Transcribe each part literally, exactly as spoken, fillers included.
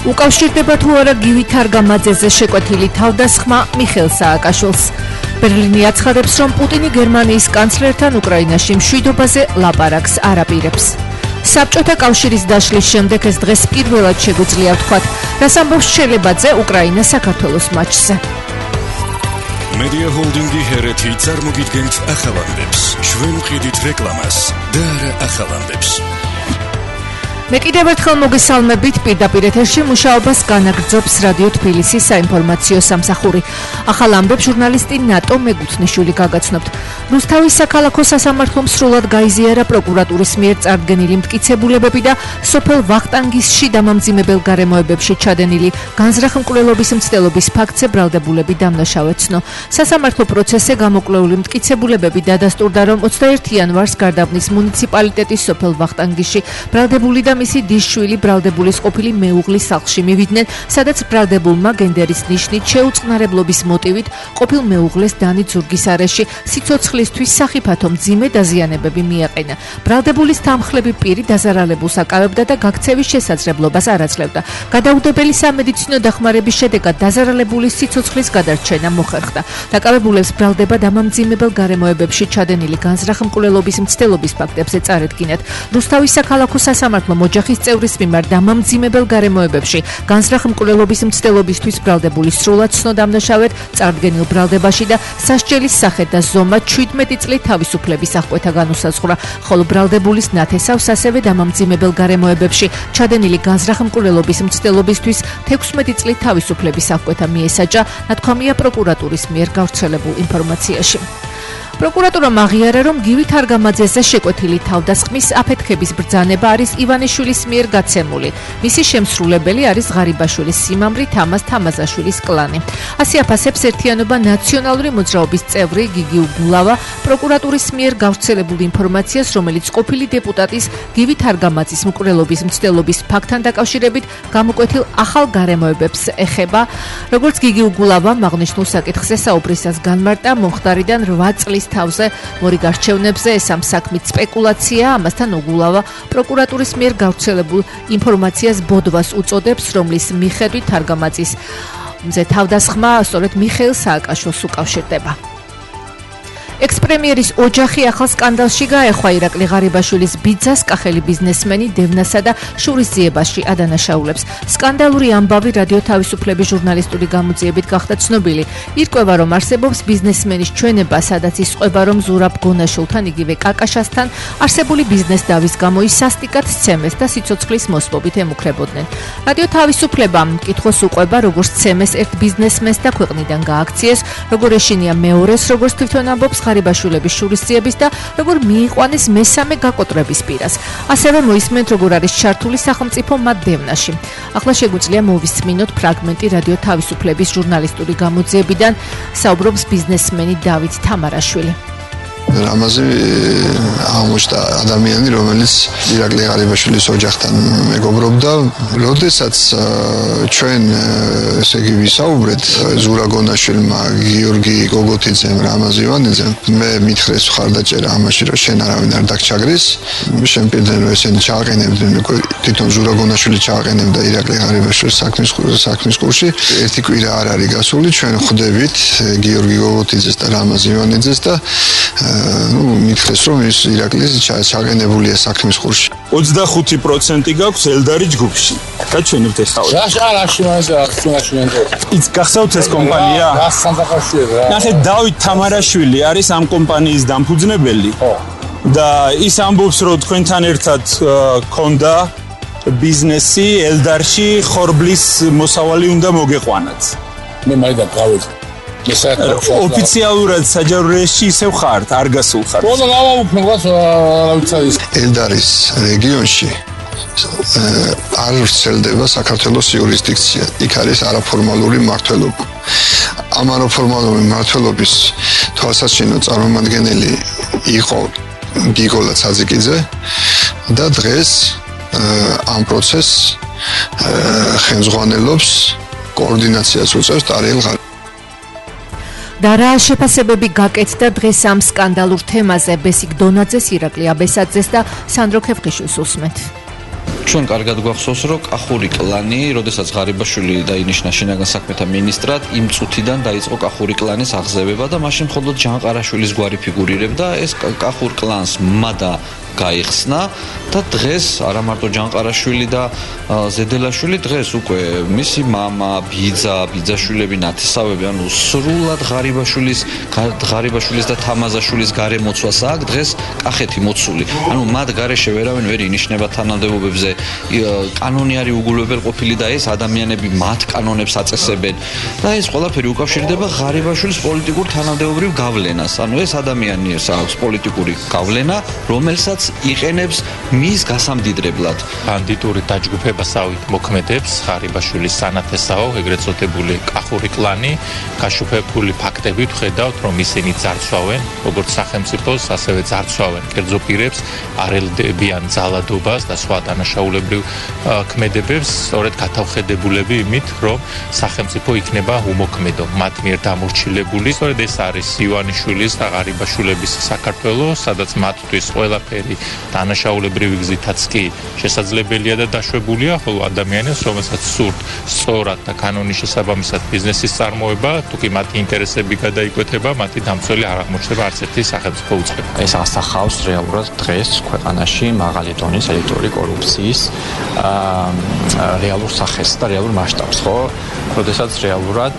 უკავშირდება თუ არა გივით არგამაძეზე შეკვეთილი თავდასხმა მიხეილ სააკაშვილს. ბერლინი აცხადებს, რომ პუტინი გერმანიის კანცლერთან უკრაინაში მშვიდობაზე ლაპარაკს არ აპირებს. საბჭოთა კავშირის დაშლის შემდეგ ეს დღეს პირველად შეგვიძლია ვთქვათ, რას ამბობს შელებაძე უკრაინა-საქართველოს მატჩზე. Media Holdingi ჰერეთი წარმოგიდგენთ ახალანდებს. ჩვენ ვყიდით რეკლამას და არა ახალანდებს. მე კიდევ ერთხელ მოგესალმებით, პირდაპირ ეთერში მუშაობას განაგრძობს რადიო თბილისის საინფორმაციო სამსახური. ახალ ამბებს ჟურნალისტი ნატო მეგუთნიშვილი გაგაცნობთ. რუსთავის საქალაქო სასამართლომ სრულად გაიზიარა პროკურატურის მიერ წარდგენილი მტკიცებულებები და სოფელ ვახტანგისში დამამძიმებელ გარემოებებში ჩადენილი განზრახ-მკვლელობის მცდელობის ფაქტზე ბრალდებულები დამნაშავე ცნო. სასამართლო პროცესზე გამოკვლეული მტკიცებულებები დადასტურდა, რომ ოცდაერთი იანვარს გარდაბნის მუნიციპალიტეტის სოფელ ვახტანგისში ბრალდებული და მისი დისშვილი ბრალდებულის ყოფილი მეუღლის სახლში მივიდნენ, სადაც ბრალდებულმა გენდერის ნიშნით შეუწყნარებლობის მოტივით ყოფილ მეუღლეს დანი ზურგის არეში სიცოცხლისთვის სახიფათო მძიმე დაზიანებები მიაყენა. ბრალდებულის დამხლები პირი დაზარალებულს აკავებდა და გაქცევის შესაძლებლობას არ აძლევდა. გადაუდებელი სამედიცინო დახმარების შედეგად დაზარალებულის სიცოცხლის გადარჩენა მოხერხდა. დაკავებულებს ბრალდება დამამძიმებელ გარემოებებში ჩადენილი განზრახ-მკვლელობის მცდელობის ფაქტებზე წარედგინათ. რუსთავის საქალაქო სასამართლო ოჯახის წევრის მიმართ დამამძიმებელ გარემოებებში განზრახ-მკვლელობის მცდელობისთვის ბრალდებულის სრულად ცნო დამნაშავედ წარდგენილ ბრალდებაში და სასჯელის სახე და ზომა შვიდმეტი წლით თავისუფლების აღკვეთა განუსაზღვრა, ხოლო ბრალდებულის ნათესავს ასევე დამამძიმებელ გარემოებებში ჩადენილი განზრახ-მკვლელობის მცდელობისთვის თექვსმეტი წლით თავისუფლების აღკვეთა მიესაჯა, ნათქვამია პროკურატურის მიერ გავრცელებულ ინფორმაციაში. პროკურატურამ აღიარა, რომ გივით არგამაძეზე შეკვეთილი თავდასხმის აფეთქების ბრძანება არის ივანიშვილის მიერ გაცემული. მისი შემსრულებელი არის ღარიბაშვილის სიმამრი თამაზ თამაზაშვილის კლანი. ასე აფასებს ერთიანობა ნაციონალური მოძრაობის წევრი გიგი უგულავა პროკურატურის მიერ გავრცელებულ ინფორმაციას, რომელიც ყოფილი დეპუტატის გივით არგამაძის მკვლელობის მცდელობის ფაქტთან დაკავშირებით გამოკვეთილ ახალ გარემოებებს ეხება. როგორც გიგი უგულავამ აღნიშნულ საკითხზე საუბრისას განმარტა, მომხდარიდან რვა წლის თავზე მორი გარჩევნებზე ეს ამ საქმით სპეკულაცია, ამასთან უგულავა პროკურატურის მიერ გავრცელებულ ინფორმაციას ბოდვას უწოდებს, რომლის მიხედვით არგამაძის მზე თავდასხმა სწორედ მიხეილ სააკაშვილს უკავშირდება. ექს-პრემიერის ოჯახი ახალ სკანდალში გაეხვა ირაკლი ღარიბაშვილის ბიძას კახელი ბიზნესმენი დევნასა და შურის ძიებაში ადანაშაულებს. სკანდალური ამბავი რადიო თავისუფლების ჟურნალისტური გამოძიებით გახდა ცნობილი. ირკვევა, რომ არსებობს ბიზნესმენის ჩვენება, სადაც ისყვება, რომ ზურაბ გონაშვილთან იგივე კაკაშასთან არსებული ბიზნეს დავის გამო ის სასტიკად სცემეს და სიცოცხლის მოსპობით ემუქრებოდნენ. რადიო თავისუფლებამ მკითხოს უყვება, როგორც სცემეს ერთ ბიზნესმენს და ქვეყნიდან გააქციეს, როგორ ეშინია მეორეს, როგორც თვითონ ამბობს ღარიბაშვილების შურისძიების და როგორ მიიყვანეს მესამე გაკოტრების პირას. ასევე მოისმენთ, როგორ არის ჩართული სახელმწიფო მათ დევნაში. ახლა შეგვიძლია მოვისმინოთ ფრაგმენტი რადიო თავისუფლების ჟურნალისტური გამოძიებიდან, საუბრობს ბიზნესმენი დავით თამარაშვილი. ამაზე აღმოჩნდა ადამიანი, რომელიც ირაკლი ღარიბაშვილის ოჯახთან მეგობრობდა. როდესაც ჩვენ ესე იგი ვისაუბრეთ ზურა გონაშვილმა, გიორგი გოგოთიძემ, რამაზ ივანიძემ, მე მითხრეს მხარდაჭერა ამაში, რომ შენ არავინ არ დაგჩაგრის. შენ პირდენ რომ ესენი ჩააყენებდნენ, თვითონ ზურა გონაშვილი ჩააყენებდა ირაკლი ღარიბაშვილის საქმის საქმის კურსში. ერთი კვირა არ არის გასული, ჩვენ ხვდებით გიორგი გოგოთიძეს და რამაზ ივანიძეს და ну, მითხრეს, რომ ის ირაკლის ჩააყენებულია საქმის კურსში. ოცდახუთი პროცენტი გაქვს ელდარი ჯგუფში. და ჩვენ ვთესავთ. რაშყარაში მას აღწუნაშვილენდო. ის გახსოვთ ეს კომპანია? გასცანძაკავშირა. ნახეთ, დავით თამარაშვილი არის ამ კომპანიის დამფუძნებელი. ხო. და ის ამბობს, რომ თქვენთან ერთად ქონდა ბიზნესი ელდარში ხორბლის მოსავალი უნდა მოგეყვანათ. მე მაინც გავეცი. ოფიციალურად საჯარო რეჟიმში ისევ ხართ, არ გასულ ხართ. ყველა გავაუქმებას რა ვიცი ის. ელდარის რეგიონში არ ვრცელდება საქართველოს იურისდიქცია. იქ არის არაფორმალური მმართველობა. ამ არაფორმალური მმართველობის თვალსაჩინო წარმომადგენელი იყო გიგოლა ცაძიკიძე და დღეს ამ პროცესს ხელმძღვანელობს კოორდინაციას უწევს ტარიელ ღარიბაშვილს. და რა შეფასებები გაკეთდა დღეს ამ სკანდალურ თემაზე ბესიკ დონაძეს, ირაკლი აბესაძეს და სანდრო ქეფხიშვილს უსმენთ. ჩვენ კარგად გვახსოვს, რომ კახური კლანი, როდესაც ღარიბაშვილი დაინიშნა შინაგან საქმეთა მინისტრად, იმ წუთიდან დაიწყო კახური კლანის აღზევება და მაშინ მხოლოდ ჯან ყარაშვილის გვარი ფიგურირებდა. ეს კახურ კლანს მადა გაიხსნა და დღეს არა მარტო ჯან ყარაშვილი და ზედელაშვილი, დღეს უკვე მისი მამა, ბიძა, ბიძაშვილები, ნათესავები, ანუ სრულად ღარიბაშვილის, ღარიბაშვილის და თამაზაშვილის გარემოცვას აქვს დღეს კახეთი მოცული. ანუ მათ გარეშე ვერავინ ვერ ინიშნება თანამდებობებზე, კანონი არის უგულებელყოფილი და ეს ადამიანები მათ კანონებს აწესებენ და ეს ყველაფერი უკავშირდება ღარიბაშვილის პოლიტიკურ თანამდებობრივ გავლენას. ანუ ეს ადამიანს აქვს პოლიტიკური გავლენა, რომელსაც იყენებს მის გასამდიდრებლად. ბანდიტური დაჯგუფებასავით მოქმედებს ღარიბაშვილის სანათესაო, ეგრეთ წოდებული კახური კლანი. გაშუქებული ფაქტებით ვხედავთ, რომ ისინი ძარცვავენ როგორც სახელმწიფოს, ასევე ძარცვავენ კერძო პირებს, არელდებიან ძალადობას და სხვა დანაშაულებრივ ქმედებებს, სწორედ გათავხედებულები იმით, რომ სახელმწიფო იქნება უმოქმედო, მათ მიერ დამორჩილებული. სწორედ ეს არის ივანიშვილის და ღარიბაშვილების საქართველო, სადაც მათთვის ყველაფერი დანაშაულებრივი გზითაც კი შესაძლებელია და დაშვებულია, ხოლო ადამიანებს, რომელსაც სურთ სწორად და კანონის შესაბამისად ბიზნესის წარმოება, თუ კი მათი ინტერესები გადაიკვეთება, მათი დამცველი არ აღმოჩნდება არც ერთი სახელმწიფო უწყება. ეს ასახავს რეალურად დღეს ქვეყანაში მაღალი დონის ელექტრონული კორუფციის რეალურ სახეს და რეალურ მასშტაბს, ხო? როდესაც რეალურად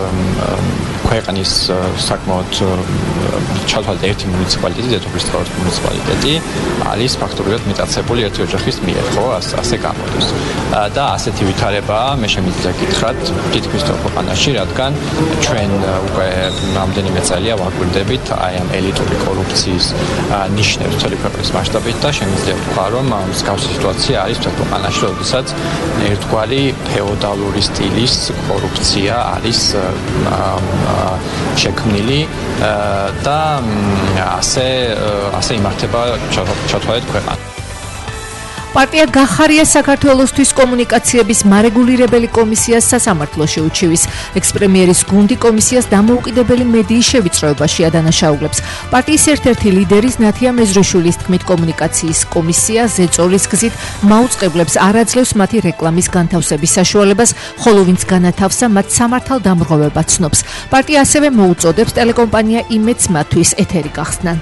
ქვეყნის საკმაოდ ჩათვალეთ ერთი მუნიციპალიტეტი, დედოფლისწყლის მუნიციპალიტეტი არის ფაქტობრივად მიტაცებული ერთი ოჯახის მიერ, ხო, ასე გამოდის. და ასეთი ვითარებაა, მე შემიძლია გითხრათ, თითქმის მთელ ქვეყანაში, რადგან ჩვენ უკვე რამდენიმე წელია ვაკვირდებით აი ამ ელიტური კორუფციის ნიშნებს მთელი ქვეყნის მასშტაბით და შემიძლია ვთქვა, რომ მსგავსი სიტუაცია არის მთელ ქვეყანაში, როდესაც ერთგვარი ფეოდალური სტილის კორუფცია არის შექმნილი და ასე ასე იმართება ჩათვალეთ ქვეყანა. პარტია გახარია საქართველოსთვის კომუნიკაციების მარეგულირებელი კომისიას სასამართლოში უჩივის. ექს-პრემიერის გუნდი კომისიას დამოუკიდებელი მედიის შევიწროებაში ადანაშაულებს. პარტიის ერთ-ერთი ლიდერის ნათია მეზრიშვილის თქმით, კომუნიკაციის კომისია ზეწოლის გზით მაუწყებლებს არ აძლევს მათი რეკლამის განთავსების საშუალებას, ხოლო ვინც განათავსა, მათ სამართალდამრღვევება ცნობს. პარტია ასევე მოუწოდებს ტელეკომპანია იმედს მათთვის ეთერი გახსნან.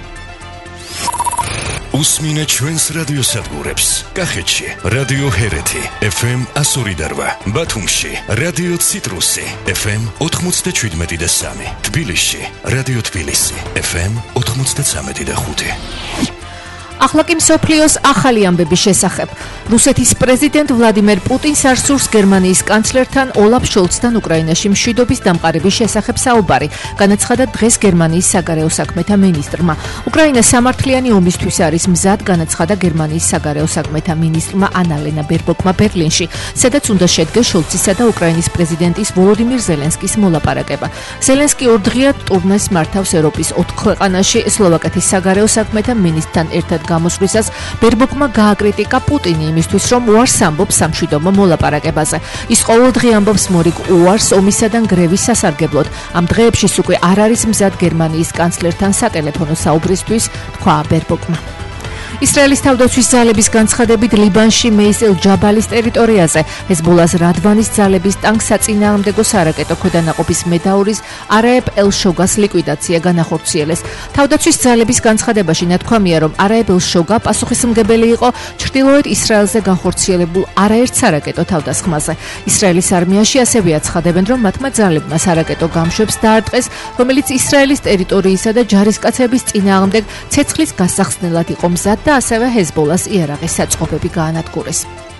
უსმინე ჩვენს რადიოსადგურებს. კახეთში რადიო ჰერეთი ეფ ემ ასორი და რვა, ბათუმში რადიო ციტრუსი ეფ ემ ოთხმოცდაშვიდმეტი და სამი, თბილისში რადიო თბილისი ეფ ემ ოთხმოცდაცამეტი და ხუთი. ახლა კი მსოფლიოს ახალი ამბების შესახებ. რუსეთის პრეზიდენტ ვლადიმერ პუტინს არ სურს გერმანიის კანცლერთან ოლაფ შოლცთან უკრაინაში მშვიდობის დამყარების შესახებ საუბარი, განაცხადა დღეს გერმანიის საგარეო საქმეთა მინისტრმა. უკრაინა სამართლიანი ომისთვის არის მზად, განაცხადა გერმანიის საგარეო საქმეთა მინისტრმა ანალენა ბერბოკმა ბერლინში, სადაც უნდა შედგეს შოლცისა და უკრაინის პრეზიდენტის ვოლოდიმირ ზელენსკის მოლაპარაკება. ზელენსკი ორდღიად ტურნეს მართავს ევროპის ოთხ ქვეყანაში, სლოვაკეთის საგარეო საქმეთა მინისტრთან ერთად გამოსვლისას ბერბოკმა გააკრიტიკა პუტინი იმისთვის, რომ უარს ამბობს სამშვიდობო მოლაპარაკებაზე. ის ყოველდღე ამბობს მორიგ უარს ომისა და გრევის სასარგებლოდ. ამ დღეებშიც უკვე არ არის მზად გერმანიის კანცლერთან სატელეფონო საუბრისთვის, თქვა ბერბოკმა. ისრაელის თავდაცვის ძალების განცხადებით ლიბანში მეის ელ-ჯაბალის ტერიტორიაზე ჰეზბოლას რადვანის ძალების ტანკსაწინააღმდეგო სარაკეტო ქვედანაყოფის მედაურის არაებ ელ-შოგას ლიკვიდაცია განახორციელეს. თავდაცვის ძალების განცხადებაში ნათქვამია, რომ არაებ ელ-შოგა პასუხისმგებელი იყო ჩრდილოეთ ისრაელზე განხორციელებულ არაერთ სარაკეტო თავდასხმაზე. ისრაელის არმიაში ასევე აცხადებენ, რომ მათმა ძალებმა სარაკეტო გამშვებს დაარტყეს, რომელიც ისრაელის ტერიტორიისა და ჯარისკაცების წინააღმდეგ ცეცხლის გასახსნელად იყო მზად და ასევე ჰეზბოლას იარაღის საწყობები გაანადგურეს.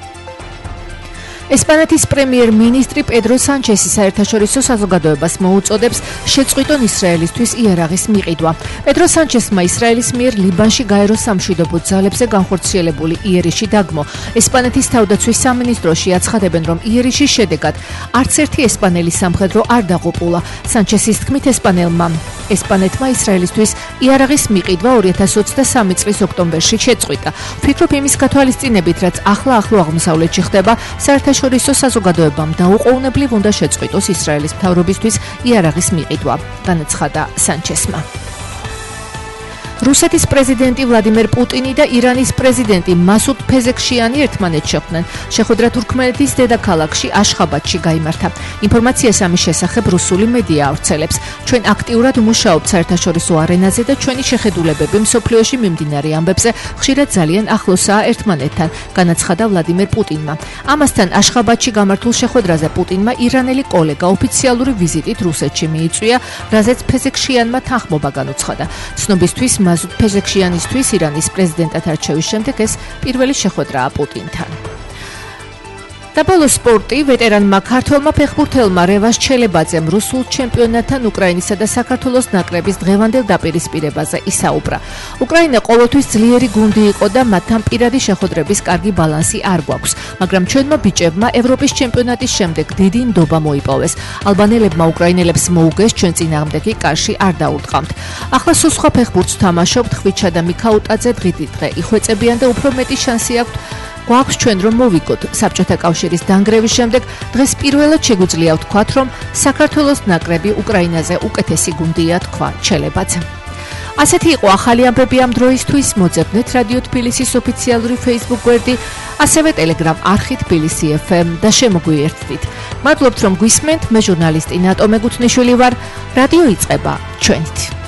ესპანეთის პრემიერ-მინისტრი პედრო სანჩესი საერთაშორისო საზოგადოებას მოუწოდებს შეწყვიტონ ისრაელისთვის იარაღის მიყიდვა. პედრო სანჩესმა ისრაელის მიერ ლიბანში გაეროს სამშვიდობო ძალებზე განხორციელებული იერიში დაგმო. ესპანეთის თავდაცვის სამინისტროში აცხადებენ, რომ იერიშის შედეგად არც ერთი ესპანელი სამხედრო არ დაღუპულა. სანჩესის თქმით, ესპანელმა ესპანეთმა ისრაელისთვის იარაღის მიყიდვა ორი ათას ოცდასამი წლის ოქტომბერში შეწყვიტა. ვფიქრობ იმის გათვალისწინებით, რაც ახლა ახლო აღმოსავლეთში ხდება, საერთაშორისო საზოგადოებამ დაუყოვნებლივ უნდა შეწყვიტოს ისრაელის მთავრობისთვის იარაღის მიყიდვა, განაცხადა სანჩესმა. რუსეთის პრეზიდენტი ვლადიმერ პუტინი და ირანის პრეზიდენტი მასუდ ფეზექშიანი ერთმანეთს შეხვდნენ. შეხვედრა თურქმენეთის დედაქალაქში აშხაბადში გაიმართა. ინფორმაციას ამის შესახებ რუსული მედია ავრცელებს. ჩვენ აქტიურად ვმუშაობთ საერთაშორისო არენაზე და ჩვენი შეხედულებები მსოფლიოში მიმდინარე ამბებზე ხშირად ძალიან ახლოსაა ერთმანეთთან, განაცხადა ვლადიმერ პუტინმა. ამასთან აშხაბადში გამართულ შეხვედრაზე პუტინმა ირანელი კოლეგა ოფიციალური ვიზიტით რუსეთში მიიწვია, რაზეც ფეზექშიანმა თანხმობა განუცხადა. ცნობისთვის მასუდ ფეზექშიანისთვის ირანის პრეზიდენტად არჩევის შემდეგ ეს პირველი შეხვედრაა პუტინთან. და ბოლო სპორტი ვეტერანმა ქართველმა ფეხბურთელმა რევას ჩელებაძემ რუსულ ჩემპიონატთან უკრაინისა და საქართველოს ნაკრების დღევანდელ დაპირისპირებაზე ისაუბრა. უკრაინა ყოველთვის ძლიერი გუნდი იყო და მათთან პირადი შეხვედრების კარგი ბალანსი არ გვაქვს, მაგრამ ჩვენმა ბიჭებმა ევროპის ჩემპიონატის შემდეგ დიდი ნდობა მოიპოვეს. ალბანელებმა უკრაინელებს მოუგეს, ჩვენ წინააღმდეგი კარში არ დაურტყამთ. ახლა სულ სხვა ფეხბურთს თამაშობთ, ხვიჩა და მიქაუტაძე დღითიდღე იხვეწებიან და უფრო მეტი შანსი აქვთ გვაქვს ჩვენ რომ მოვიგოთ. საბჭოთა კავშირის დანგრევის შემდეგ დღეს პირველად შეგვიძლია ვთქვათ, რომ საქართველოს ნაკრები უკრაინაზე უკეთესი გუნდია, თქვა ჩელებაძემ. ასეთი იყო ახალი ამბები ამ დროისთვის. მოძებნეთ რადიო თბილისის ოფიციალური Facebook გვერდი, ასევე Telegram არხი თბილისი ეფ ემ და შემოგვიერთდით. მადლობთ რომ გვისმენთ. მე ჟურნალისტი ნატო მეგუთნიშვილი ვარ. რადიო იწყება ჩვენით.